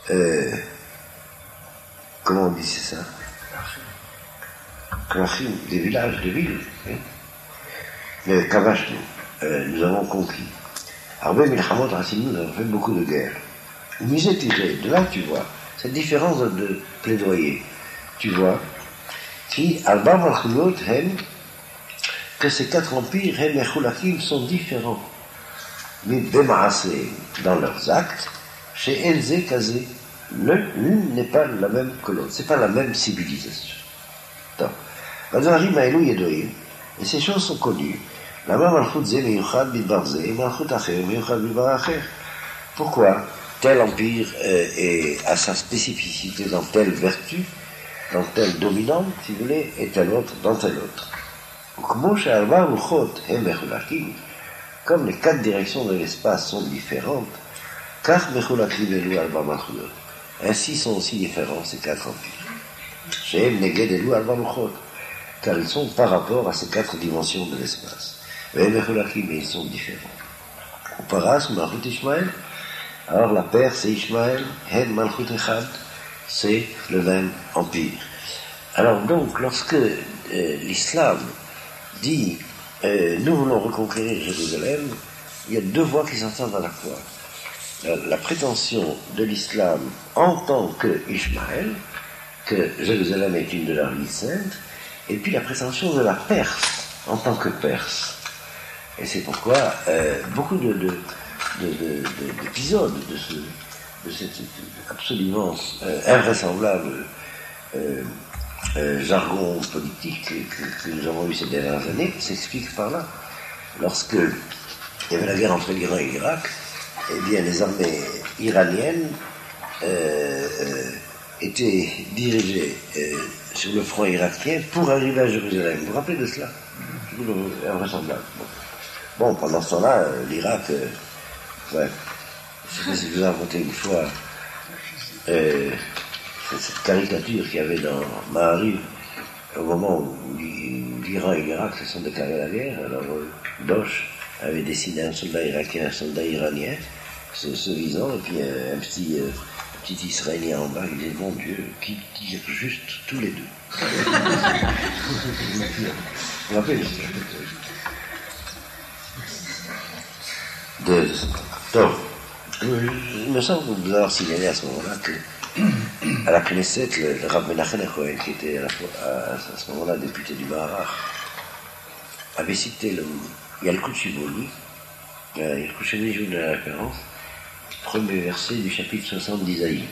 comment on dit c'est ça? Klachim, des villages, des villes. Hein? Mais Kavashnu, nous avons conquis. Arbe Milchamot Rassinu, nous avons fait beaucoup de guerres. Misé tiré, de là tu vois, cette différence de plaidoyer, tu vois, qui, Alba Malchuyot, que ces quatre empires, Mechulakim, sont différents. Mais Bemaase, dans leurs actes, chez Elze Kazé, l'une n'est pas la même que l'autre, c'est pas la même civilisation. Donc, et ces choses sont connues. Pourquoi tel empire a sa spécificité dans telle vertu, dans telle dominante, si vous voulez, et tel autre dans tel autre. Comme les quatre directions de l'espace sont différentes, ainsi sont aussi différents ces quatre empires. Car ils sont par rapport à ces quatre dimensions de l'espace. Mais ils sont différents. Alors la Perse et Ishmaël, c'est le même empire. Alors donc, lorsque l'islam dit nous voulons reconquérir Jérusalem, il y a deux voix qui s'entendent à la fois. La prétention de l'islam en tant que Ishmaël, que Jérusalem est une de leurs villes saintes, et puis la prétention de la Perse en tant que Perse. Et c'est pourquoi beaucoup d'épisodes de cet absolument invraisemblable jargon politique que nous avons eu ces dernières années s'expliquent par là. Lorsque il y avait la guerre entre l'Iran et l'Irak, eh bien les armées iraniennes étaient dirigées sur le front irakien pour arriver à Jérusalem. Vous vous rappelez de cela? C'est invraisemblable. Bon, pendant ce temps-là, l'Irak, ouais, je sais pas si je vous ai raconté une fois cette caricature qu'il y avait dans Ma'ariv, au moment où l'Iran et l'Irak se sont déclarés la guerre. Alors Dosh avait dessiné un soldat irakien, un soldat iranien, se visant, et puis un petit Israélien en bas, il disait, mon Dieu, qui tire juste tous les deux. Vous vous rappelez donc, il me semble vous avoir signalé à ce moment-là que à la Knesset, le Rav Menachem Cohen, qui était à ce moment-là député du Maharach, avait cité Yalkut Shimoni, Yalkut Shimoni, je vous donne la référence, premier verset du chapitre 60 d'Isaïe,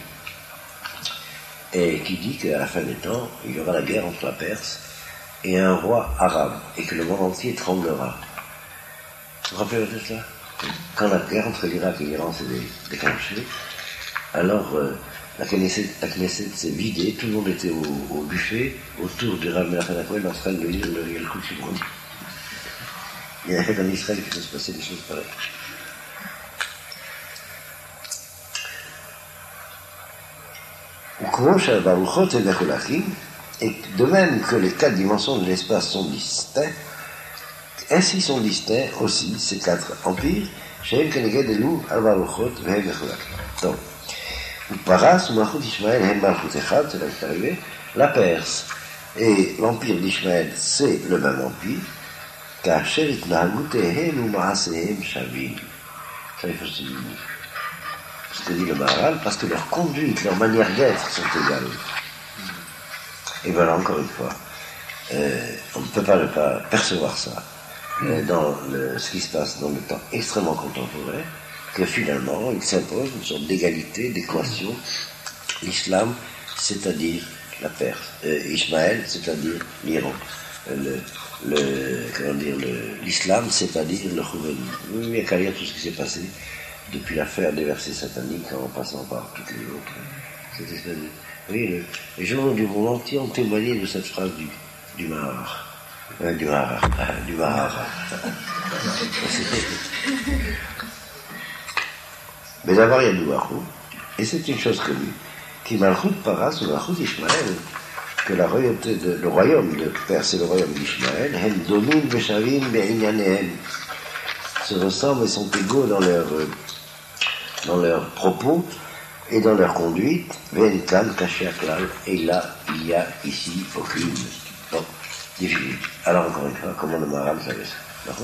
et qui dit qu'à la fin des temps, il y aura la guerre entre la Perse et un roi arabe, et que le monde entier tremblera. Vous vous rappelez de cela? Quand la guerre entre l'Irak et l'Iran s'est déclenchée, alors la Knesset s'est vidée, tout le monde était au buffet, autour du Rav Menachem Cohen, en train de lire le Yalkut Shimoni. Il y a en Israël qui peut se passer des choses pareilles. Et de même que les quatre dimensions de l'espace sont distinctes, ainsi sont distincts aussi ces quatre empires, donc, la Perse et l'empire d'Ishmaël, c'est le même empire, car ça il faut se dire ce que dit le Maharal, parce que leur conduite, leur manière d'être sont égales. Et voilà, encore une fois, on ne peut pas ne pas percevoir ça dans ce qui se passe dans le temps extrêmement contemporain, que finalement il s'impose une sorte d'égalité, d'équation. L'islam, c'est-à-dire la Perse, Ishmaël, c'est-à-dire l'Iran, l'islam, c'est-à-dire le Khomeini. Il n'y a qu'à lire tout ce qui s'est passé depuis l'affaire des versets sataniques en passant par toutes les autres. Cette espèce de... Oui, les journaux du monde entier ont témoigné de cette phrase du Maharal. Du Maharal. Mais d'abord il y a du Barou, et c'est une chose connue, qui Malchut Paras ou Malchut Ishmaël, que le royaume de Perse et le royaume d'Ishmaël, Hem Domin Beshavim Be'inyanehem, se ressemblent et sont égaux dans leurs propos Et dans leur conduite, viennent calme, caché à clal, et là, il y a ici aucune difficulté. Alors encore une fois, comment le Maharal savait ça? D'accord?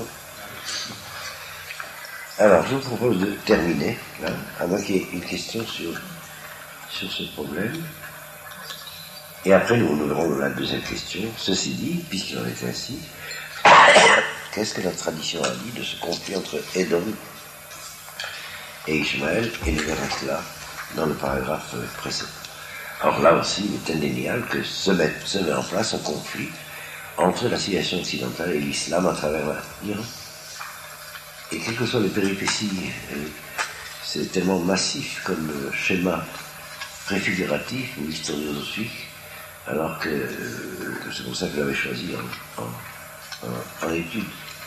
Alors, je vous propose de terminer, là, à moins qu'il y ait une question sur ce problème. Et après, nous verrons la deuxième question. Ceci dit, puisqu'il en est ainsi, qu'est-ce que la tradition a dit de ce conflit entre Édom et Ishmaël, et nous verrons cela dans le paragraphe précédent. Alors là aussi, il est indéniable que se met en place un conflit entre la civilisation occidentale et l'islam à travers l'Iran. Et quelles que soient les péripéties, c'est tellement massif comme schéma préfiguratif ou historiographique, alors que c'est pour ça que j'avais choisi en étude.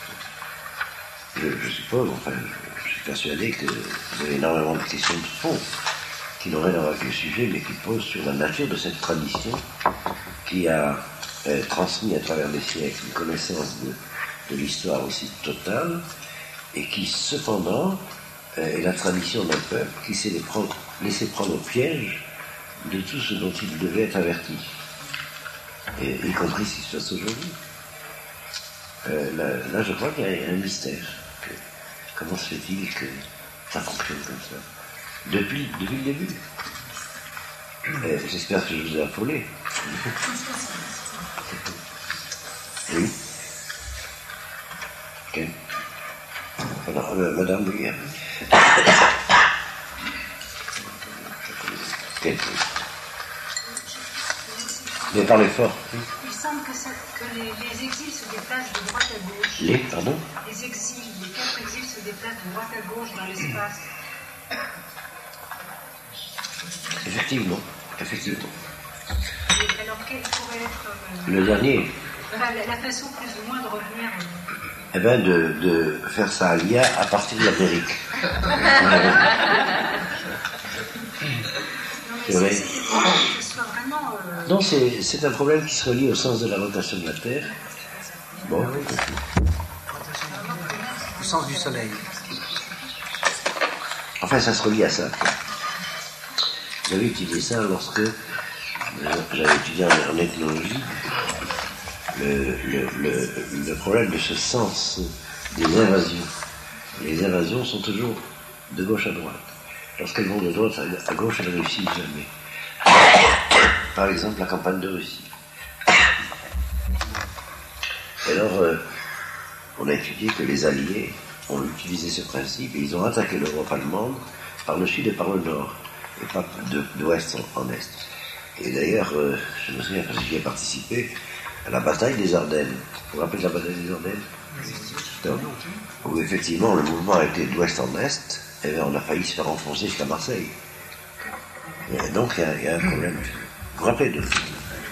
Je suppose, enfin, je suis persuadé que vous avez énormément de questions de fond qui n'ont rien à voir avec le sujet, mais qui posent sur la nature de cette tradition qui a transmis à travers les siècles une connaissance de l'histoire aussi totale, et qui cependant est la tradition d'un peuple qui s'est laissé prendre au piège de tout ce dont il devait être averti, et y compris ce qui se passe aujourd'hui. Là, je crois qu'il y a un mystère. Comment se fait-il que ça fonctionne comme ça depuis le début? J'espère que je vous ai affolé. Oui. Ok. Alors, Madame Bouillard. Mais parlez fort. Il semble que les exils se déplacent de droite à gauche. Les 4 exils se déplacent de droite à gauche dans l'espace. Effectivement. Et alors, quel pourrait être le dernier? La façon plus ou moins de revenir Eh bien, de faire ça à l'IA à partir de l'Amérique. C'est vrai. Non, c'est un problème qui se relie au sens de la rotation de la Terre. Bon. Au sens du Soleil. Enfin, ça se relie à ça. J'avais étudié ça lorsque j'avais étudié en ethnologie le problème de ce sens des invasions. Les invasions sont toujours de gauche à droite. Lorsqu'elles vont de droite à gauche, elles ne réussissent jamais. Par exemple, la campagne de Russie. Et alors, on a étudié que les Alliés ont utilisé ce principe et ils ont attaqué l'Europe allemande par le sud et par le nord, et pas d'ouest en est. Et d'ailleurs, je me souviens parce que j'y ai participé à la bataille des Ardennes. Vous vous rappelez de la bataille des Ardennes? Non. Où effectivement le mouvement a été d'ouest en est, et on a failli se faire enfoncer jusqu'à Marseille. Et donc il y a un problème. Vous vous rappelez de ça?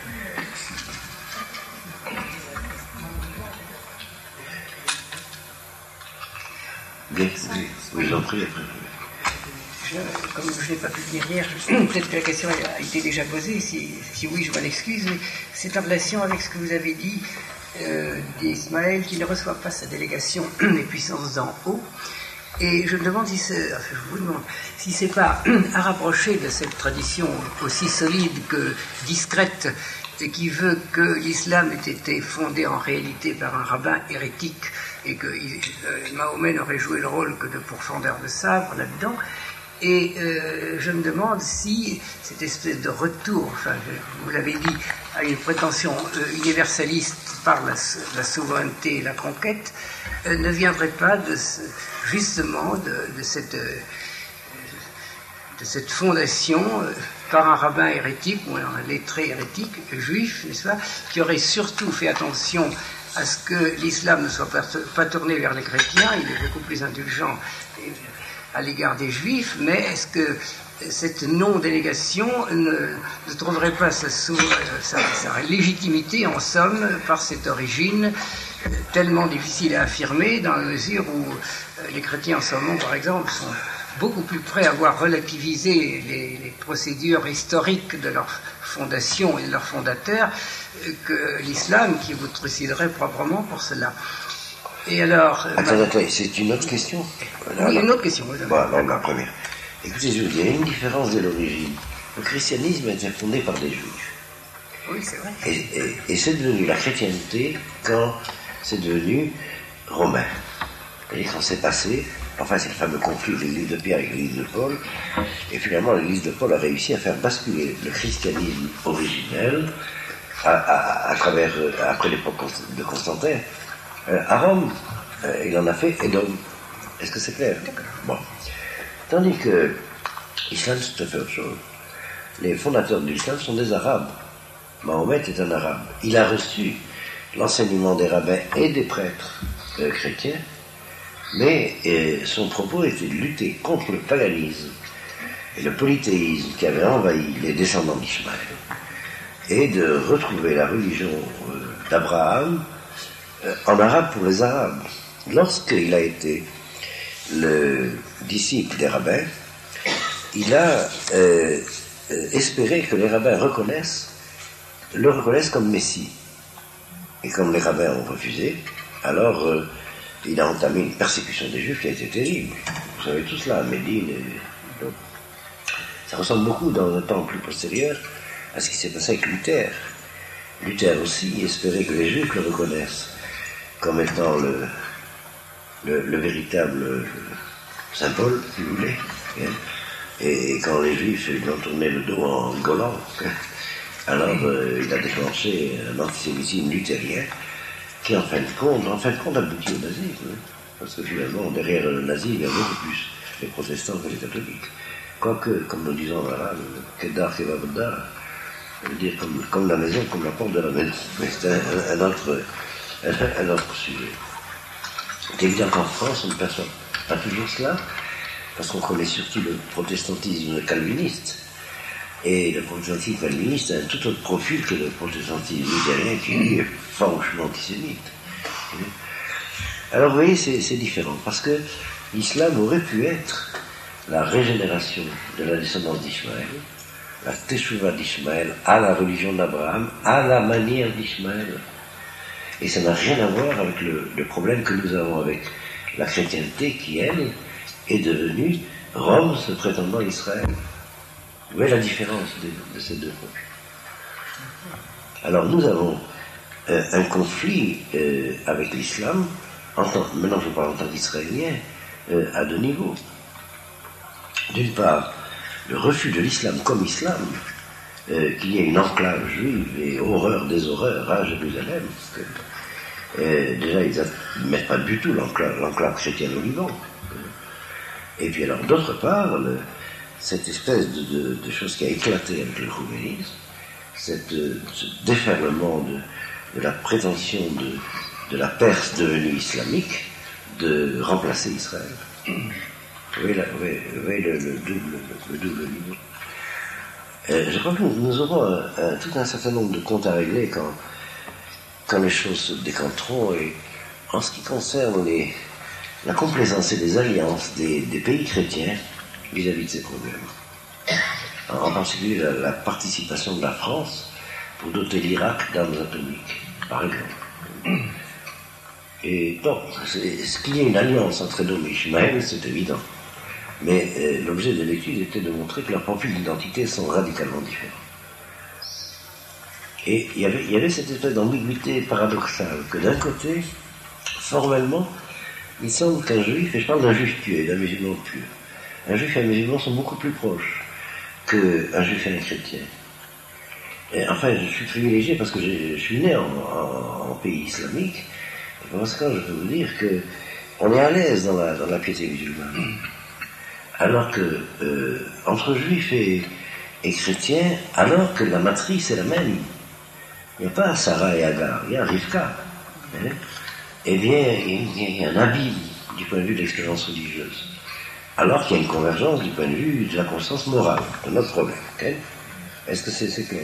Bien, oui, j'en prie après. Comme je n'ai pas pu venir hier, peut-être que la question a été déjà posée, si oui, je m'en excuse, mais c'est en relation avec ce que vous avez dit d'Ismaël, qui ne reçoit pas sa délégation des puissances d'en haut. Et je me demande si c'est pas à rapprocher de cette tradition aussi solide que discrète, et qui veut que l'islam ait été fondé en réalité par un rabbin hérétique, et que Mahomet n'aurait joué le rôle que de pourfendeur de sabre là-dedans. Et je me demande si cette espèce de retour, enfin, vous l'avez dit, à une prétention universaliste par la souveraineté et la conquête, ne viendrait pas justement de cette fondation par un rabbin hérétique ou un lettré hérétique juif, n'est-ce pas, qui aurait surtout fait attention à ce que l'islam ne soit pas tourné vers les chrétiens. Il est beaucoup plus indulgent à l'égard des juifs, mais est-ce que cette non-délégation ne trouverait pas sa légitimité, en somme, par cette origine tellement difficile à affirmer, dans la mesure où les chrétiens en ce moment, par exemple, sont beaucoup plus prêts à voir relativiser les procédures historiques de leur fondation et de leur fondateur que l'islam, qui vous truciderait proprement pour cela. Et alors... Attendez, c'est une autre question? Oui, une autre question. Bon, la première. Écoutez, je vous dis, il y a une différence de l'origine. Le christianisme a été fondé par des juifs. Oui, c'est vrai. Et c'est devenu la chrétienté quand c'est devenu romain. C'est-à-dire quand c'est passé, enfin c'est le fameux conflit de l'église de Pierre et l'église de Paul, et finalement l'église de Paul a réussi à faire basculer le christianisme originel après l'époque de Constantin, à Rome. Il en a fait Édom. Est-ce que c'est clair? Bon. Tandis que l'islam, c'est tout à fait autre chose. Les fondateurs de l'islam sont des Arabes. Mahomet est un Arabe. Il a reçu l'enseignement des rabbins et des prêtres chrétiens, mais son propos était de lutter contre le paganisme et le polythéisme qui avait envahi les descendants d'Ismaël, et de retrouver la religion d'Abraham en arabe pour les Arabes. Lorsqu'il a été le disciple des rabbins, il a espéré que les rabbins le reconnaissent comme Messie. Et comme les rabbins ont refusé, alors il a entamé une persécution des Juifs qui a été terrible. Vous savez tout cela, à Médine. Donc, ça ressemble beaucoup dans un temps plus postérieur à ce qui s'est passé avec Luther. Luther aussi espérait que les Juifs le reconnaissent comme étant le véritable Saint Paul, si vous voulez. Et quand les Juifs lui ont tourné le dos en rigolant, alors il a déclenché un antisémitisme luthérien qui en fin de compte aboutit au nazisme. Parce que finalement, derrière le nazi, il y a beaucoup plus les protestants que les catholiques. Quoique, comme nous disons là, le Kedar Kevavda, ça veut dire comme la maison, comme la porte de la maison. Mais c'est un autre sujet. C'est évident qu'en France, on ne perçoit pas toujours cela, parce qu'on connaît surtout le protestantisme calviniste. Et le protestantisme calviniste a un tout autre profil que le protestantisme luthérien qui lui est farouchement antisémite. Alors vous voyez, c'est différent, parce que l'islam aurait pu être la régénération de la descendance d'Ishmaël, la teshuva d'Ishmaël à la religion d'Abraham, à la manière d'Ishmaël. Et ça n'a rien à voir avec le problème que nous avons avec la chrétienté qui, elle, est devenue Rome se prétendant Israël. Vous voyez la différence de ces deux peuples. Alors nous avons un conflit avec l'islam, maintenant je parle en tant qu'israélien, à deux niveaux. D'une part, le refus de l'islam comme islam, qu'il y ait une enclave juive et horreur des horreurs à Jérusalem. Déjà, ils ne mettent pas du tout l'enclave chrétienne au Liban. Et puis alors, d'autre part, cette espèce de chose qui a éclaté avec le rouvénisme, ce déferlement de la prétention de la Perse devenue islamique de remplacer Israël. Vous voyez le double niveau. Je crois que nous aurons tout un certain nombre de comptes à régler quand les choses se décanteront, et en ce qui concerne la complaisance et les alliances des pays chrétiens vis-à-vis de ces problèmes. En particulier la participation de la France pour doter l'Irak d'armes atomiques, par exemple. Et donc, ce qu'il y ait une alliance entre Édom et Ishmaël, c'est évident. Mais l'objet de l'étude était de montrer que leurs profils d'identité sont radicalement différents. Et il y avait cette espèce d'ambiguïté paradoxale, que d'un côté, formellement, il semble qu'un juif, et je parle d'un juif pieux et d'un musulman pieux, un juif et un musulman sont beaucoup plus proches qu'un juif et un chrétien. Et enfin, je suis privilégié parce que je suis né en pays islamique, et par conséquent, je peux vous dire qu'on est à l'aise dans la piété musulmane. Alors que, entre juifs et chrétiens, alors que la matrice est la même, il n'y a pas Sarah et Agar, il y a Rivka. Hein? Eh bien, il y a un abîme du point de vue de l'expérience religieuse. Alors qu'il y a une convergence du point de vue de la conscience morale, de notre problème. Okay? Est-ce que c'est clair?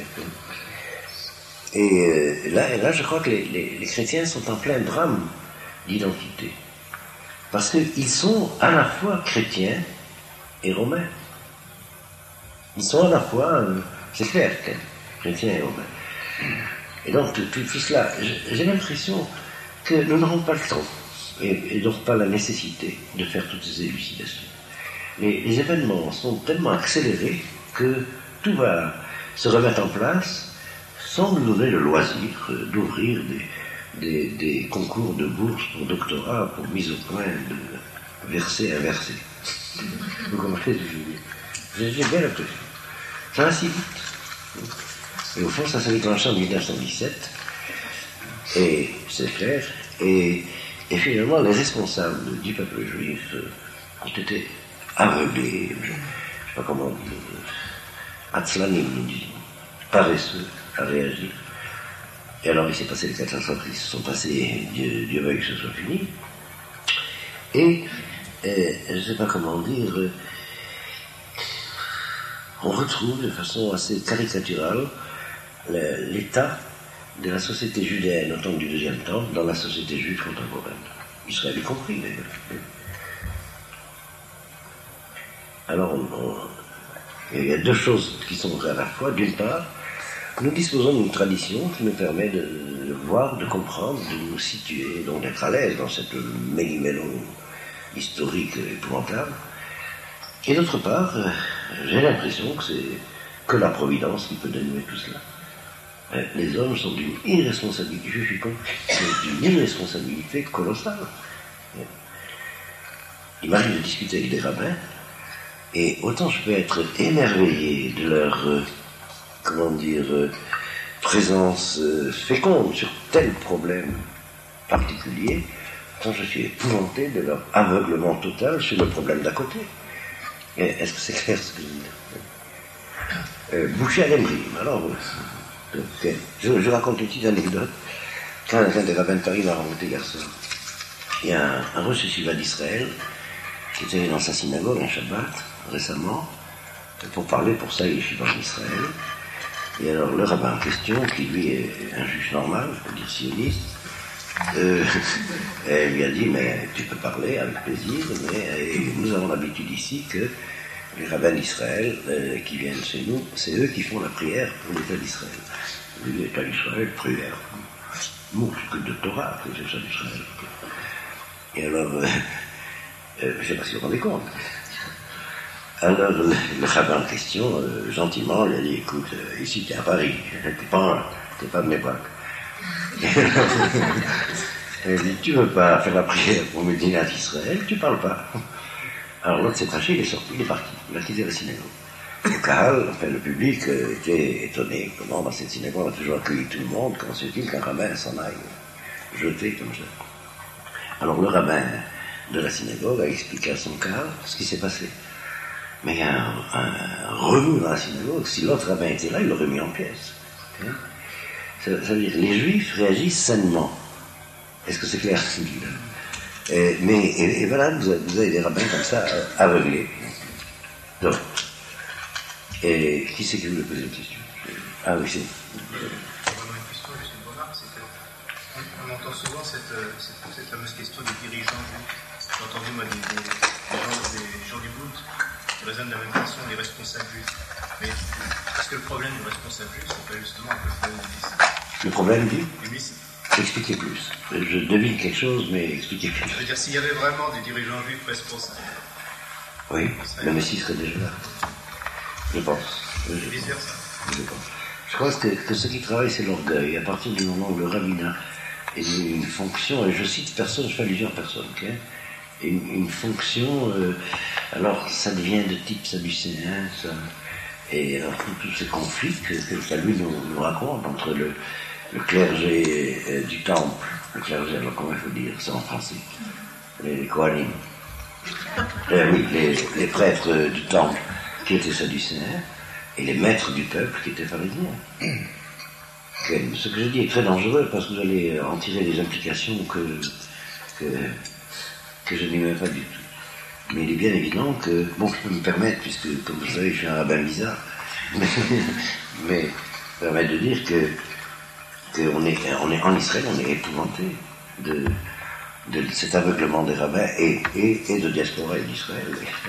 Et là, je crois que les chrétiens sont en plein drame d'identité. Parce qu'ils sont à la fois chrétiens et romains. Ils sont à la fois, c'est clair, chrétiens et romains. Et donc, tout cela, j'ai l'impression que nous n'aurons pas le temps, et donc pas la nécessité de faire toutes ces élucidations. les événements sont tellement accélérés que tout va se remettre en place sans nous donner le loisir d'ouvrir des concours de bourse pour doctorat, pour mise au point de verset inversé. Vous comprenez ce que je veux dire? J'ai bien l'impression. Ça va si vite. Et au fond, ça s'est déclenché en 1917, et c'est clair, et finalement, les responsables du peuple juif ont été aveuglés, je ne sais pas comment dire, atzlanim, nous disons, paresseux à réagir. Et alors il s'est passé des catastrophes qui se sont passées, Dieu veuille que ce soit fini. Et je ne sais pas comment dire, on retrouve de façon assez caricaturale l'état de la société judéenne au temps du deuxième temple dans la société juive contemporaine. Israël y compris d'ailleurs. Alors il y a deux choses qui sont vraies à la fois. D'une part, nous disposons d'une tradition qui nous permet de voir, de comprendre, de nous situer, donc d'être à l'aise dans cette méli-mélo historique épouvantable. Et d'autre part, j'ai l'impression que c'est que la Providence qui peut dénouer tout cela. Les hommes sont d'une irresponsabilité, je suis compris, d'une irresponsabilité colossale. Il m'arrive de discuter avec des rabbins, et autant je peux être émerveillé de leur, présence féconde sur tel problème particulier, autant je suis épouvanté de leur aveuglement total sur le problème d'à côté. Est-ce que c'est clair ce que je veux dire? Boucher à l'Emery. Alors, je raconte une petite anecdote. Quand un des rabbins de Paris m'a rencontré hier soir, il y a un Rosh Yeshiva d'Israël qui était dans sa synagogue un Shabbat récemment pour parler pour ça Yeshiva en Israël. Et alors le rabbin en question, qui lui est un juge normal, je peux dire sioniste, elle lui a dit, mais tu peux parler avec plaisir, mais nous avons l'habitude ici que les rabbins d'Israël qui viennent chez nous, c'est eux qui font la prière pour l'État d'Israël. L'État d'Israël, prière. Bon, c'est que de Torah, que c'est ça d'Israël. Et alors, je ne sais pas si vous vous rendez compte. Alors, le rabbin en question, gentiment, lui a dit, écoute, ici, t'es à Paris, t'es pas de mes bacs. Elle dit, tu veux pas faire la prière pour Médina d'Israël, tu parles pas. Alors l'autre s'est fâché, il est sorti, il est parti, il a quitté la synagogue. Le Kahal, enfin le public, était étonné. Comment dans cette synagogue on a toujours accueilli tout le monde, comment se fait-il qu'un rabbin s'en aille jeté comme ça? Alors le rabbin de la synagogue a expliqué à son Kahal ce qui s'est passé. Mais il y a un remous dans la synagogue, si l'autre rabbin était là, il l'aurait mis en pièces. Ça veut dire, les Juifs réagissent sainement. Est-ce que c'est clair ce que je dis là? Et voilà, vous avez des rabbins comme ça, aveuglés. Donc, et qui c'est qui voulait poser une question? Ah oui, c'est... Vraiment une question, juste une remarque, c'est qu'on entend souvent cette fameuse question des dirigeants juifs. J'ai entendu, moi, des gens du Bund qui raisonnent de la même façon, les responsables juifs. Mais est-ce que le problème du responsable juif, c'est pas justement un peu le problème du Messie? Le problème du Messie. Expliquez plus. Je devine quelque chose, mais expliquez plus. Je veux dire, s'il y avait vraiment des dirigeants juifs responsables. Oui, le Messie serait déjà là. Je pense. Vice-versa. Je crois que ce qui travaille, c'est l'orgueil. À partir du moment où le rabbinat est une fonction, et je cite personne, je fais allusion à personne, okay? une fonction, alors ça devient de type sadducéen, ça. Et alors tous ces conflits que lui nous raconte entre le clergé du temple, le clergé, alors comment il faut dire ça en français, les Kohanim, oui, les prêtres du temple qui étaient sadducéens, et les maîtres du peuple qui étaient pharisiens. Ce que je dis est très dangereux parce que vous allez en tirer des implications que je n'y mets pas du tout. Mais il est bien évident que, bon, je peux me permettre, puisque, comme vous savez, je suis un rabbin bizarre, mais ça permet de dire qu'on est en Israël, on est épouvanté de cet aveuglement des rabbins et de diaspora et d'Israël,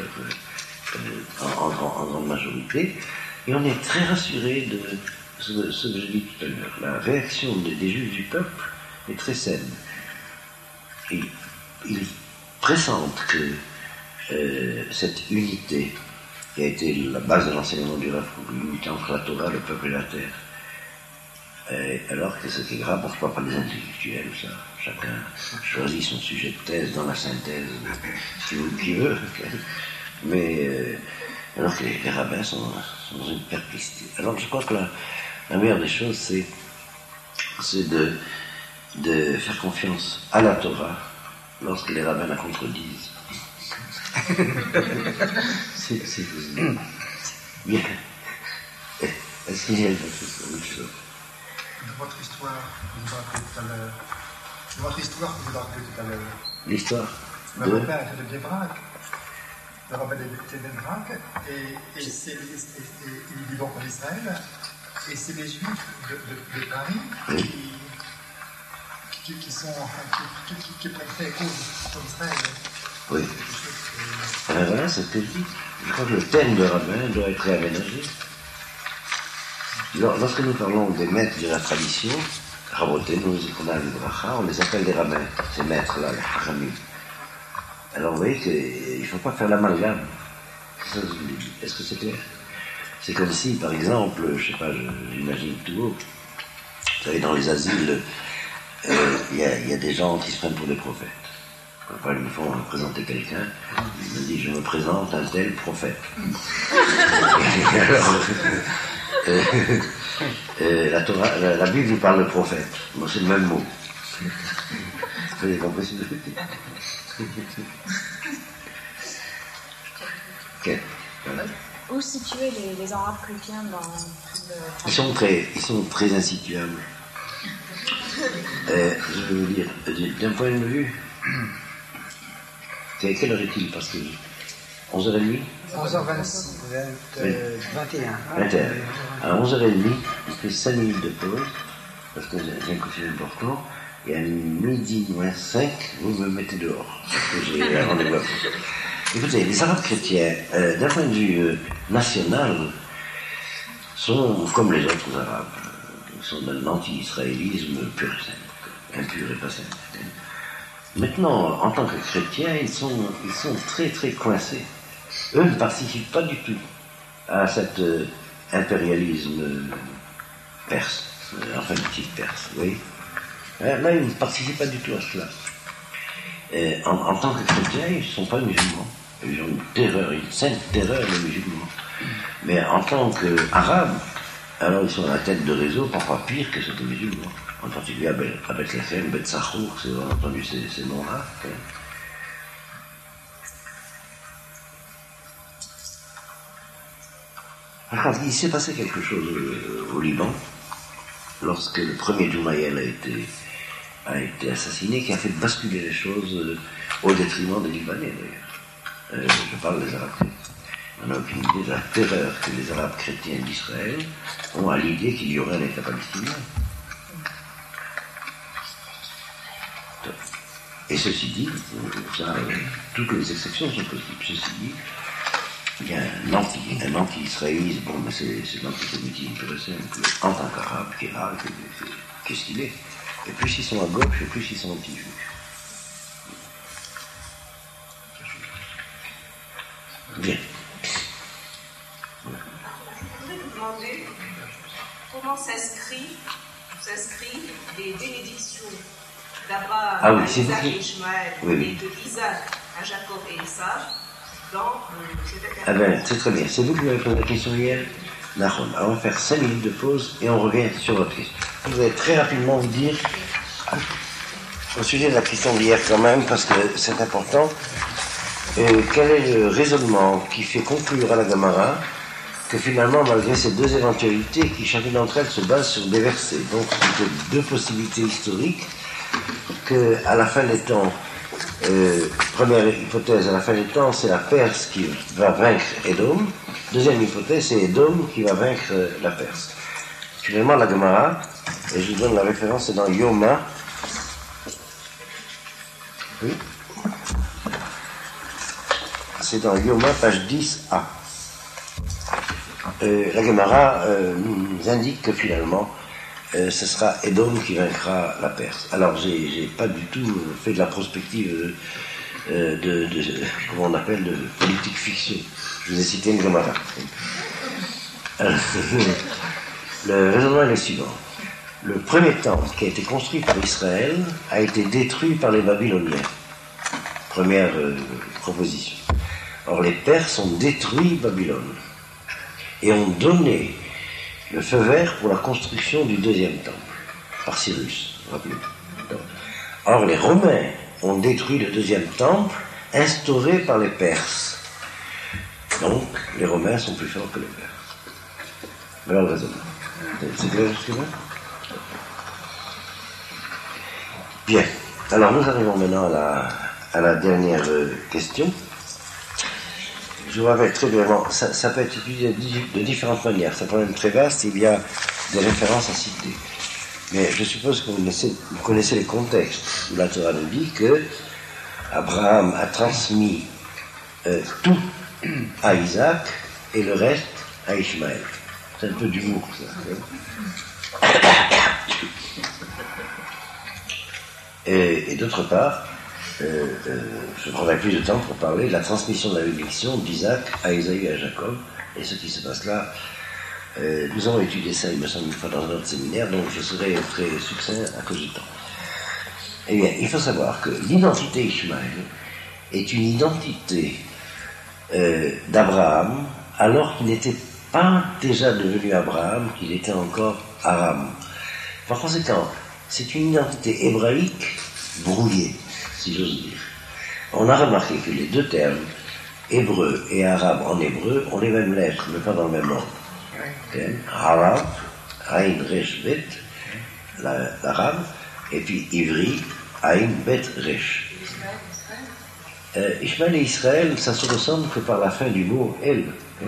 en grande majorité, et on est très rassuré de ce que j'ai dit tout à l'heure. La réaction des Juifs du peuple est très saine. Ils pressentent que cette unité qui a été la base de l'enseignement du Rav Kook, l'unité entre la Torah, le peuple et la terre. Alors que ce qui est grave, on ne parle pas des intellectuels, ça. Chacun choisit son sujet de thèse dans la synthèse, qui veut. Mais alors que les rabbins sont dans une perplexité. Alors je crois que la meilleure des choses, c'est de faire confiance à la Torah lorsque les rabbins la contredisent. c'est bien. Est-ce qu'il y a autre chose? De votre histoire que vous rappelez tout à l'heure. L'histoire Le rabbin était de Gebrak. Le rabbin était de Gebrak. Et il vit donc en Israël. Et c'est les Juifs de Paris qui prennent très cause pour Israël. Oui. Voilà, c'est ce que je dis. Je crois que le thème de rabbin doit être réaménagé. Lorsque nous parlons des maîtres de la tradition, Rabotenu, Zikuna, Libracha, on les appelle des rabbins, ces maîtres-là, les Haramim. Alors vous voyez qu'il ne faut pas faire l'amalgame. Est-ce que c'est clair? C'est comme si, par exemple, je ne sais pas, j'imagine tout haut, vous savez, dans les asiles, il y a des gens qui se prennent pour des prophètes. Quand ils me font présenter quelqu'un, ils me disent, je me présente un tel prophète. Alors, la Bible nous parle de prophète. Bon, c'est le même mot. Vous avez compris ce que je veux dire? Ok. Voilà. Où situer les Arabes chrétiens dans le... Ils sont très insituables. Je veux dire, d'un point de vue, quelle heure est-il? Parce que 11h30 11h26, 21. 21. À 11h30, il fait 5 minutes de pause, parce que j'ai un coup de fil important, et à midi moins 5, vous me mettez dehors, parce que j'ai un rendez-vous à faire. Écoutez, les Arabes chrétiens, d'un point de vue national, sont comme les autres Arabes, sont d'un anti-israélisme pur et simple, impur et pas simple. Maintenant, en tant que chrétiens, ils sont très très coincés. Eux ne participent pas du tout à cet impérialisme perse, enfin du type perse, oui. Là, ils ne participent pas du tout à cela. En tant que chrétiens, ils ne sont pas musulmans. Ils ont une terreur, une sainte terreur des musulmans. Mais en tant qu'arabes, alors ils sont à la tête de réseau, parfois pire que ceux des musulmans. En particulier à Bethléem, Beth Sachour, vous avez entendu ces noms-là. Alors, il s'est passé quelque chose au Liban, lorsque le premier Joumayel a été assassiné, qui a fait basculer les choses au détriment des Libanais, d'ailleurs. Je parle des Arabes chrétiens. On n'a aucune idée de la terreur que les Arabes chrétiens d'Israël ont à l'idée qu'il y aurait un État palestinien. Et ceci dit, ça, toutes les exceptions sont possibles. Ceci dit, il y a un anti-israélisme, bon, mais c'est l'antisémitisme pur et simple. En tant qu'arabe, qu'est-ce qu'il est? Et plus ils sont à gauche, et plus ils sont anti-juifs. Bien. Je voudrais vous demander comment s'inscrivent les bénédictions d'Abraham à Isaac et Ishmaël et de Isaac à Jacob et Esav dans cette interprétation. C'est très bien. C'est vous qui m'avez posé la question hier. Alors, on va faire 5 minutes de pause et on revient sur votre question. Je voudrais très rapidement vous dire au sujet de la question d'hier quand même, parce que c'est important. Quel est le raisonnement qui fait conclure à la Gemara que finalement, malgré ces deux éventualités, qui chacune d'entre elles se base sur des versets, donc deux possibilités historiques, que à la fin des temps, première hypothèse, à la fin des temps, c'est la Perse qui va vaincre Édom. Deuxième hypothèse, c'est Édom qui va vaincre la Perse. Finalement, la Gemara, et je vous donne la référence, c'est dans Yoma. Oui. C'est dans Yoma, page 10a. La Gemara nous indique que finalement, ce sera Édom qui vaincra la Perse. Alors, j'ai pas du tout fait de la prospective comment on appelle, de politique fiction. Je vous ai cité une Gemara. Le raisonnement est le suivant. Le premier temple qui a été construit par Israël a été détruit par les Babyloniens. Première proposition. Or, les Perses ont détruit Babylone et ont donné le feu vert pour la construction du deuxième temple, par Cyrus, rappelez-vous. Or, les Romains ont détruit le deuxième temple instauré par les Perses. Donc, les Romains sont plus forts que les Perses. Voilà le raisonnement. C'est clair jusque-là ? Bien. Alors, nous arrivons maintenant à la dernière question. Je vous rappelle très brièvement, ça peut être utilisé de différentes manières. C'est un problème très vaste, il y a des références à citer. Mais je suppose que vous connaissez les contextes où la Torah nous dit que Abraham a transmis tout à Isaac et le reste à Ishmaël. C'est un peu d'humour, ça. Et d'autre part, je prendrai plus de temps pour parler de la transmission de la bénédiction d'Isaac à Ésaü et à Jacob, et ce qui se passe là. Nous avons étudié ça, il me semble, une fois dans un autre séminaire, donc je serai très succinct à cause du temps. Eh bien, il faut savoir que l'identité Ishmaël est une identité d'Abraham, alors qu'il n'était pas déjà devenu Abraham, qu'il était encore Aram. Par conséquent, c'est une identité hébraïque brouillée, si j'ose dire. On a remarqué que les deux termes, hébreu et arabe en hébreu, ont les mêmes lettres, mais pas dans le même ordre. Arabe, Aïn Resh Bet, l'arabe, et puis Ivri, Aïn Bet Resh. Ishmaël et Israël, ça se ressemble que par la fin du mot El.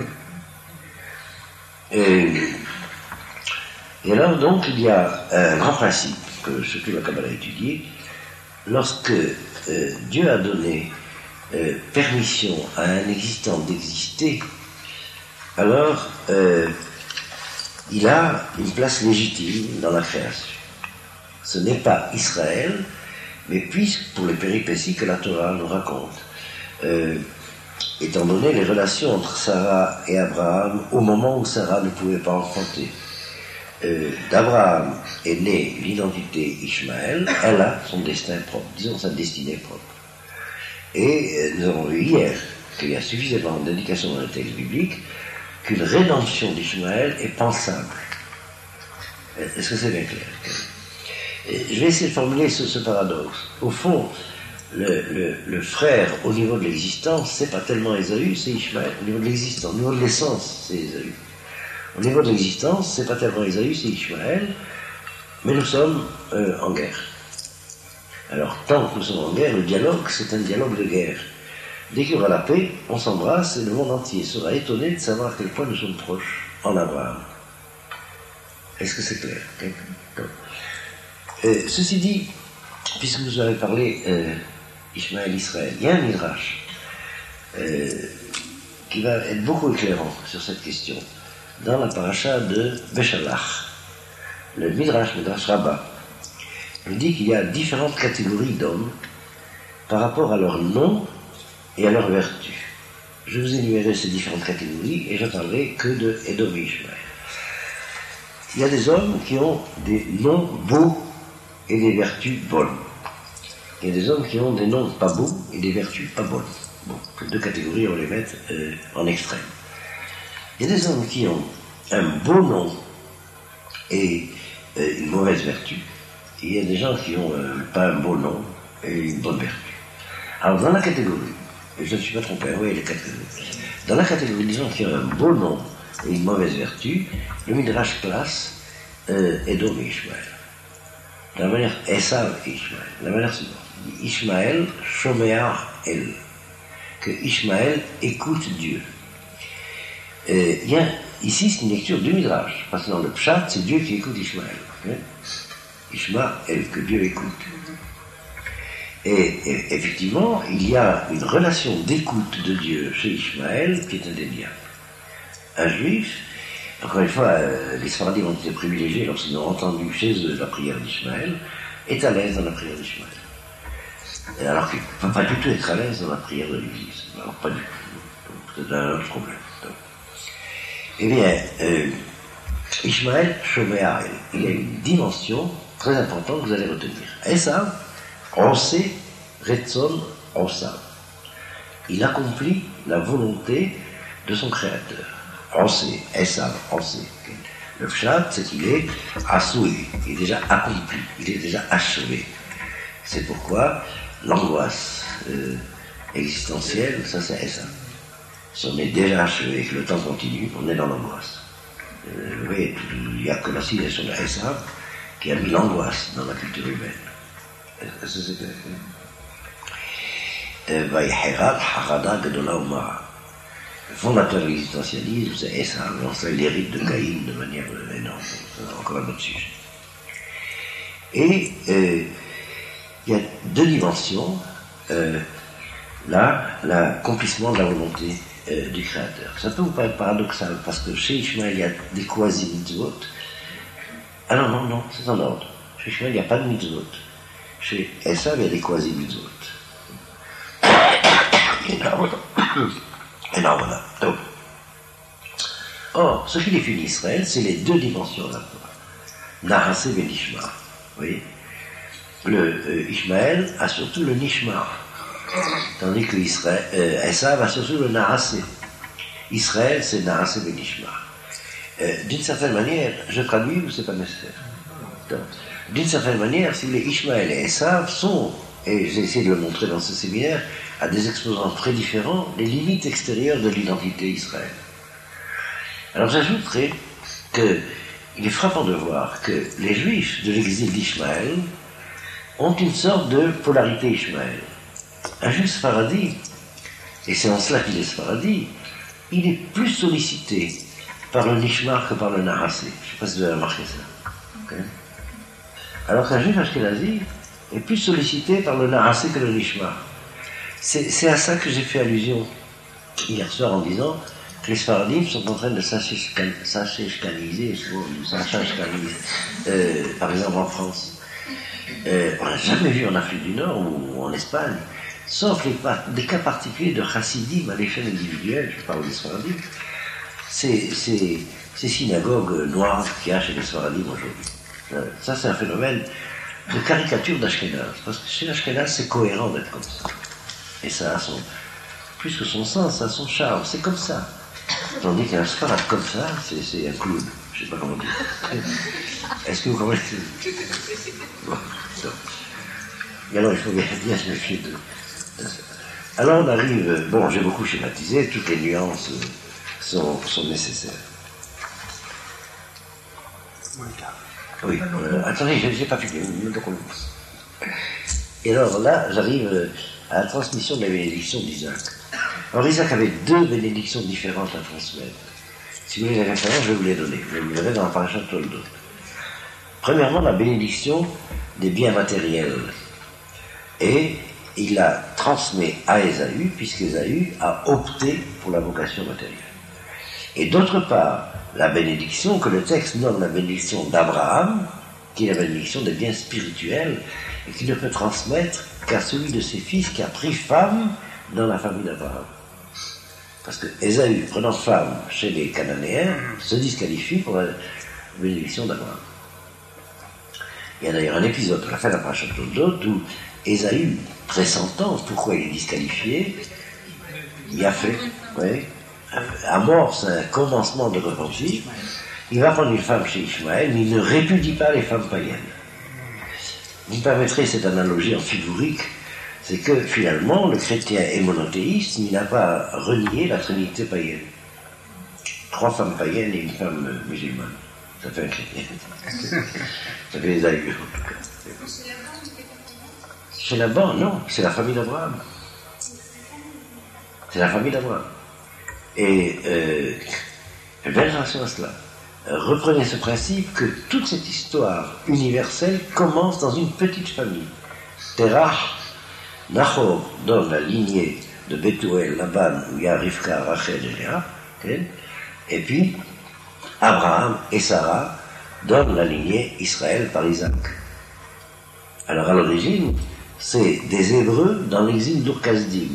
Et alors, donc, il y a un grand principe que ce que la Kabbalah a étudié. Lorsque Dieu a donné permission à un existant d'exister, alors il a une place légitime dans la création. Ce n'est pas Israël, mais puisque pour les péripéties que la Torah nous raconte, étant donné les relations entre Sarah et Abraham au moment où Sarah ne pouvait pas enfanter, d'Abraham est née l'identité Ishmaël, elle a son destin propre, disons sa destinée propre. Et nous avons vu hier qu'il y a suffisamment d'indications dans le texte biblique qu'une rédemption d'Ishmaël est pensable. Est-ce que c'est bien clair? Je vais essayer de formuler ce paradoxe. Au fond, le frère au niveau de l'existence, c'est pas tellement Ésaü, c'est Ishmaël. Au niveau de l'existence, au niveau de l'essence, c'est Ésaü. Au niveau de l'existence, c'est pas tellement Ésaü, c'est Ishmaël, mais nous sommes en guerre. Alors, tant que nous sommes en guerre, le dialogue, c'est un dialogue de guerre. Dès qu'il y aura la paix, on s'embrasse et le monde entier sera étonné de savoir à quel point nous sommes proches en Abraham. Est-ce que c'est clair? Ceci dit, puisque vous avez parlé Ishmaël, Israël, il y a un midrash qui va être beaucoup éclairant sur cette question dans la paracha de Beshalach. Le midrash Rabbah, il dit qu'il y a différentes catégories d'hommes par rapport à leur nom et à leur vertu. Je vous énumérerai ces différentes catégories et je ne parlerai que de Édom et Ishmaël. Il y a des hommes qui ont des noms beaux et des vertus bonnes. Il y a des hommes qui ont des noms pas beaux et des vertus pas bonnes. Bon, ces deux catégories, on les met en extrême. Il y a des hommes qui ont un beau nom et une mauvaise vertu. Et il y a des gens qui ont pas un beau nom et une bonne vertu. Alors dans la catégorie, et je ne suis pas trompé, oui, les catégories. Dans la catégorie des gens qui ont un beau nom et une mauvaise vertu, le Midrash classe Édom et Ishmaël. De la manière Esav et Ishmaël. De la manière suivante. Ishmaël, Shomea El. Que Ishmaël écoute Dieu. Il y a ici, c'est une lecture du Midrash. Parce que dans le Pshat, c'est Dieu qui écoute Ishmaël. Okay? Ishmaël, que Dieu écoute. Et effectivement, il y a une relation d'écoute de Dieu chez Ishmaël qui est indéniable. Un juif, encore une fois, les Sfaradim ont été privilégiés lorsqu'ils ont entendu chez eux la prière d'Ishmaël, est à l'aise dans la prière d'Ishmaël. Alors qu'il ne peut pas du tout être à l'aise dans la prière de l'Église. Alors pas du tout. C'est un autre problème. Eh bien, Ishmaël Shoméa, il y a une dimension très importante que vous allez retenir. Esav, Osé, Retzon, Osa. Il accomplit la volonté de son créateur. Osé, Esav, Osé. Le pshat, c'est qu'il est assoui, il est déjà accompli, il est déjà achevé. C'est pourquoi l'angoisse existentielle, ça c'est Esav. Si on est déjà achevé et que le temps continue, on est dans l'angoisse. Vous voyez, il n'y a que la citation de Esav qui a mis l'angoisse dans la culture humaine. Est-ce que c'est clair? Vaïhéral, Harada, Gedola, Omara. Le fondateur de l'existentialisme, c'est Esav. Ça, il hérite de Caïn de manière énorme. C'est encore un autre sujet. Et il y a deux dimensions. Là, l'accomplissement de la volonté du Créateur. Ça peut vous paraître paradoxal, parce que chez Ishmaël, il y a des quasi-mitzvot. Ah non, c'est en ordre. Chez Ishmaël, il n'y a pas de mitzvot. Chez Esav, il y a des quasi-mitzvot. Énorme. Donc. Or, ce qui définit Israël, c'est les deux dimensions de la Torah. Nahasé et Nishma. Vous voyez, le Ishmaël a surtout le Nishma. Tandis que Esav a surtout le Nahasé. Israël, c'est Nahasé et Nishma. D'une certaine manière, je traduis ou c'est pas nécessaire? Donc, d'une certaine manière, si les Ishmaël et Esav sont, et j'ai essayé de le montrer dans ce séminaire, à des exposants très différents, les limites extérieures de l'identité Israël. Alors j'ajouterai qu'il est frappant de voir que les Juifs de l'exil d'Ishmaël ont une sorte de polarité Ishmaël. Un Juif sfaradi, et c'est en cela qu'il est sfaradi, il est plus sollicité par le Nishmar que par le Nahasé. Je ne sais pas si vous avez remarqué ça. Okay. Alors qu'un Juif ashkénazi est plus sollicité par le Nahasé que le Nishmar. C'est à ça que j'ai fait allusion hier soir en disant que les Sfaradim sont en train de s'acheshkaniser, par exemple en France. On n'a jamais vu en Afrique du Nord ou en Espagne, sauf des cas particuliers de chassidim à l'échelle individuelle, je parle des Sfaradim, ces synagogues noires qu'il y a chez les Sfaradim aujourd'hui. Ça, c'est un phénomène de caricature d'Ashkenaz, parce que chez l'Ashkenaz, c'est cohérent d'être comme ça. Et ça a plus que son sens, ça a son charme, c'est comme ça. Tandis qu'un sfarad comme ça, c'est un clown, je ne sais pas comment dire. Est-ce que vous comprenez? Bon, et alors il faut bien se méfier de ça. Alors on arrive, bon, j'ai beaucoup schématisé, toutes les nuances sont nécessaires. Oui, attendez, je n'ai pas fini, donc on commence. Et alors là, j'arrive à la transmission de la bénédiction d'Isaac. Alors Isaac avait deux bénédictions différentes à transmettre. Si vous voulez les références, je vais vous les donner. Vous les verrez dans la paracha Toldot. Premièrement, la bénédiction des biens matériels. Et il la transmet à Ésaü, puisqu'Ésaü a opté pour la vocation matérielle. Et d'autre part, la bénédiction que le texte nomme la bénédiction d'Abraham, qui est la bénédiction des biens spirituels, et qui ne peut transmettre qu'à celui de ses fils qui a pris femme dans la famille d'Abraham. Parce que Ésaü, prenant femme chez les Cananéens, se disqualifie pour la bénédiction d'Abraham. Il y a d'ailleurs un épisode à la fin de la paracha Toldot où Ésaü, pressentant pourquoi il est disqualifié, il a fait, amorce un commencement de repentir. Il va prendre une femme chez Ishmaël, mais il ne répudie pas les femmes païennes. Vous me permettrez cette analogie amphiborique, c'est que finalement, le chrétien est monothéiste, mais il n'a pas renié la trinité païenne. 3 femmes païennes et une femme musulmane. Ça fait un chrétien. Ça fait Ésaü, en tout cas. Chez Laban, non, c'est la famille d'Abraham. C'est la famille d'Abraham. Et faites bien attention à cela. Reprenez ce principe que toute cette histoire universelle commence dans une petite famille. Terach, Nahor donne la lignée de Bethuel, Laban, où il y a Rivka, Rachel et Léa, et puis Abraham et Sarah donnent la lignée Israël par Isaac. Alors à l'origine, c'est des Hébreux dans l'exil d'Ur-Kasdim.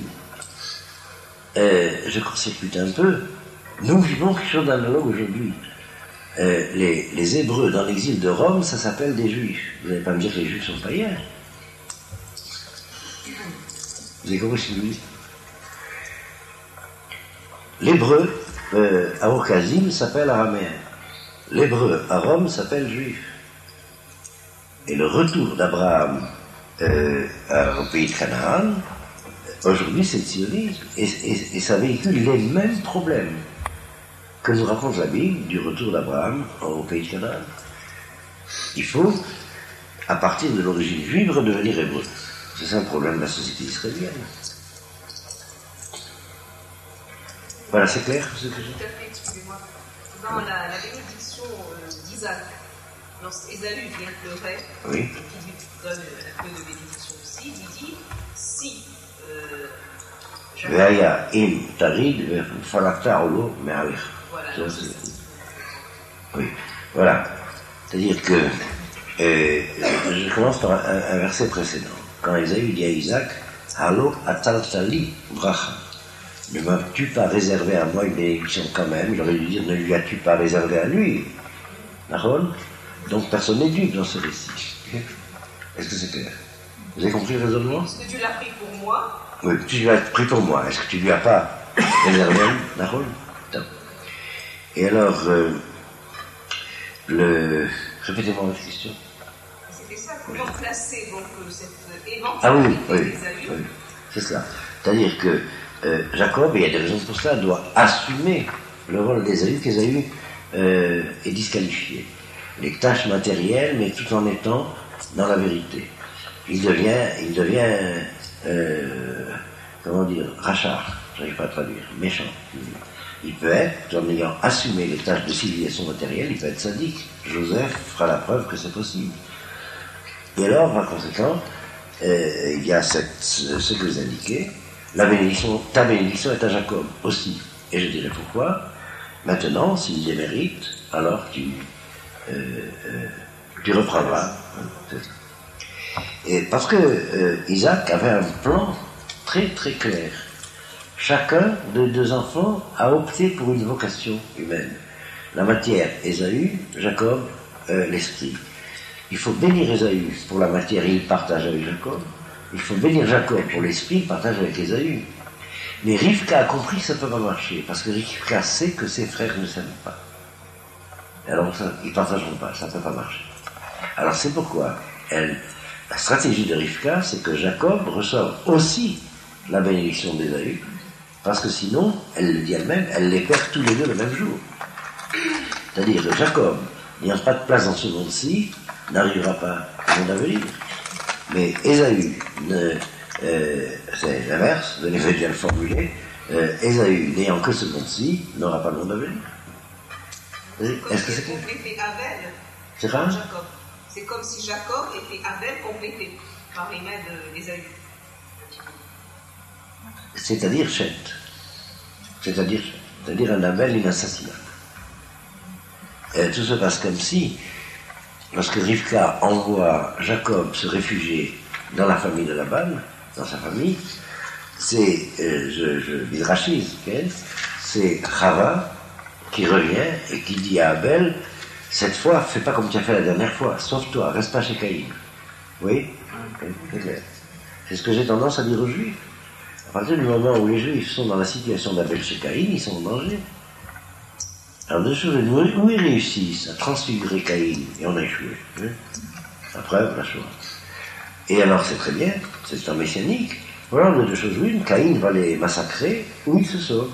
Je court-circuite un peu. Nous vivons quelque chose d'analogue aujourd'hui. Les Hébreux dans l'exil de Rome, ça s'appelle des Juifs. Vous n'allez pas me dire que les Juifs sont païens. Vous avez compris ce que je veux dire? L'Hébreu à Ur-Kasdim s'appelle araméen. L'Hébreu à Rome s'appelle Juif. Et le retour d'Abraham au pays de Canaan, aujourd'hui c'est le sionisme, et ça véhicule les mêmes problèmes que nous raconte la Bible du retour d'Abraham au pays de Canaan. Il faut, à partir de l'origine juive, redevenir hébreu. C'est ça le problème de la société israélienne. Voilà, c'est clair ce que j'ai dit? Tout à fait, excusez-moi. Dans la bénédiction d'Isaac, lorsqu'Ésaü vient pleurer, oui. et qui lui donne un peu de bénédiction aussi, il dit si Veaya im tarid falakta olo me'alech. Voilà. Oui, voilà. C'est-à-dire que je commence par un verset précédent. Quand Ésaü dit à Isaac, Halo ataltali bracha. Ne m'as-tu pas réservé à moi une bénédiction quand même? Il aurait dû dire, ne lui as-tu pas réservé à lui? D'accord? Donc personne n'est dupe dans ce récit. Est-ce que c'est clair? Vous avez compris le raisonnement? Est-ce que tu l'as pris pour moi? Oui, tu l'as pris pour moi. Est-ce que tu lui as pas réservé à lui? D'accord? Et alors, répétez-moi votre question. C'était ça, comment placer donc cette éventualité Ah oui, d'Ésaü? Oui, c'est ça. C'est-à-dire que Jacob, et il y a des raisons pour ça, doit assumer le rôle d'Ésaü, qu'Ésaü est disqualifié. Les tâches matérielles, mais tout en étant dans la vérité. Il devient comment dire, rachar, j'arrive pas à traduire, méchant. Il peut être, en ayant assumé les tâches de civilisation matérielle, il peut être sadique. Joseph fera la preuve que c'est possible. Et alors, par conséquent, il y a ce que vous indiquez, ta bénédiction est à Jacob aussi. Et je dirais pourquoi. Maintenant, s'il les mérite, alors tu reprendras. Et parce que Isaac avait un plan très très clair. Chacun des deux enfants a opté pour une vocation humaine. La matière, Ésaü, Jacob, l'esprit. Il faut bénir Ésaü pour la matière, il partage avec Jacob. Il faut bénir Jacob pour l'esprit, il partage avec Ésaü. Mais Rivka a compris que ça ne peut pas marcher, parce que Rivka sait que ses frères ne s'aiment pas. Alors ils ne partageront pas, ça ne peut pas marcher. Alors c'est pourquoi la stratégie de Rivka, c'est que Jacob reçoive aussi la bénédiction d'Ésaü, parce que sinon, elle le dit elle-même, elle les perd tous les deux le même jour. C'est-à-dire que Jacob, n'ayant pas de place dans ce monde-ci, n'arrivera pas au monde à venir. Mais Ésaü, c'est l'inverse, je l'ai déjà formuler, Ésaü, n'ayant que ce monde-ci, n'aura pas le monde à venir. Est-ce que c'est clair? C'est quoi? Jacob. C'est comme si Jacob était Abel complété par les mains d'Ésaü. C'est-à-dire Chet. C'est-à-dire un Abel inassassinable. Tout se passe comme si, lorsque Rivka envoie Jacob se réfugier dans la famille de Laban, dans sa famille, c'est, je midrachise, okay, c'est Chava qui revient et qui dit à Abel, cette fois, fais pas comme tu as fait la dernière fois, sauve-toi, reste pas chez Caïn. Oui, c'est clair. C'est ce que j'ai tendance à dire aux Juifs. À partir du moment où les Juifs sont dans la situation d'Abel chez Caïn, ils sont en danger. Alors deux choses, où ils réussissent à transfigurer Caïn, et on a échoué. Hein? La preuve, la chose. Et alors c'est très bien, c'est un messianique. Voilà, on a deux choses l'une, Caïn va les massacrer, ou ils se sauvent.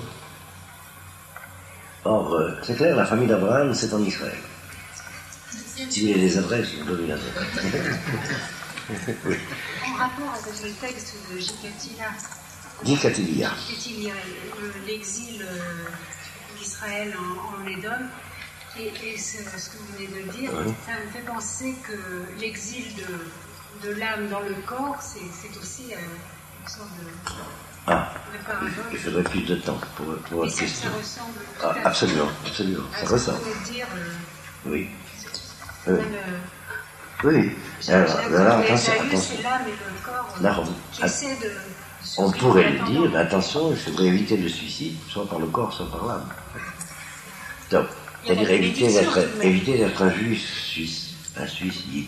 Or, c'est clair, la famille d'Abraham, c'est en Israël. Si vous avez les adresses, je vous donne les adresses. Oui. En rapport avec le texte de Jikatilia, l'exil d'Israël en Édom, et ce que vous venez de dire, oui. Ça me fait penser que l'exil de l'âme dans le corps, c'est aussi une sorte de paradoxe. Il faudrait plus de temps pour votre question. Ça ressemble. Absolument. Ça ressemble. Dire, oui. Oui. Alors, attention. C'est l'âme et le corps qui essaient de... On pourrait lui dire, attention, il faudrait éviter le suicide, soit par le corps, soit par l'âme. Donc, c'est-à-dire éviter d'être un suicide.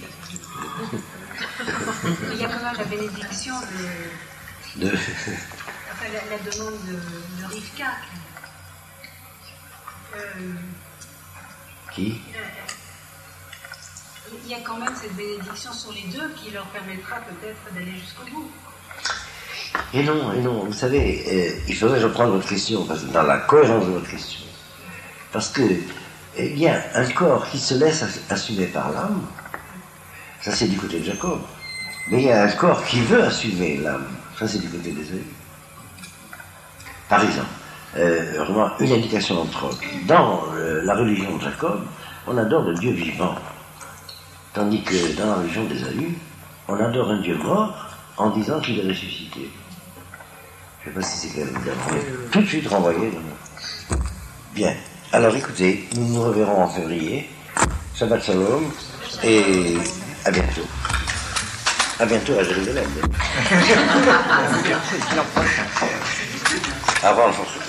Il y a quand même la bénédiction enfin, la demande de Rivka. Qui il y a quand même cette bénédiction sur les deux qui leur permettra peut-être d'aller jusqu'au bout. Et non, vous savez, il faudrait reprendre votre question, parce que dans la cohérence de votre question. Parce que, il y a un corps qui se laisse assumer par l'âme, ça c'est du côté de Jacob. Mais il y a un corps qui veut assumer l'âme, ça c'est du côté d'Ésaü. Par exemple, vraiment une indication entre autres. Dans la religion de Jacob, on adore le Dieu vivant. Tandis que dans la religion d'Ésaü, on adore un Dieu mort en disant qu'il est ressuscité. Je ne sais pas si c'est clair, mais tout de suite renvoyé. Bien. Alors écoutez, nous nous reverrons en février. Shabbat Shalom et à bientôt. À bientôt à Jérusalem. Avant le